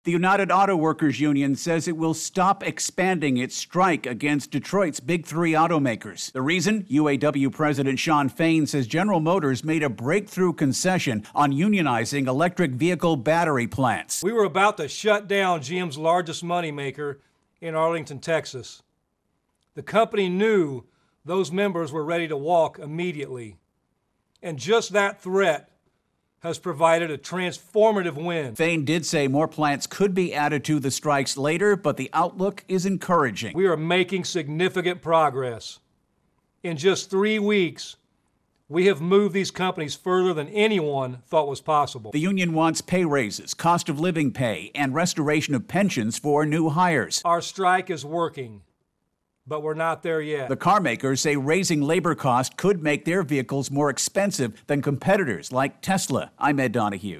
The United Auto Workers Union says it will stop expanding its strike against Detroit's big three automakers. The reason? UAW President Shawn Fain says General Motors made a breakthrough concession on unionizing electric vehicle battery plants. We were about to shut down GM's largest moneymaker in Arlington, Texas. The company knew those members were ready to walk immediately. And just that threat has provided a transformative win. Fain did say more plants could be added to the strikes later, but the outlook is encouraging. We are making significant progress. In just 3 weeks, we have moved these companies further than anyone thought was possible. The union wants pay raises, cost of living pay, and restoration of pensions for new hires. Our strike is working, but we're not there yet. The car makers say raising labor costs could make their vehicles more expensive than competitors like Tesla. I'm Ed Donahue.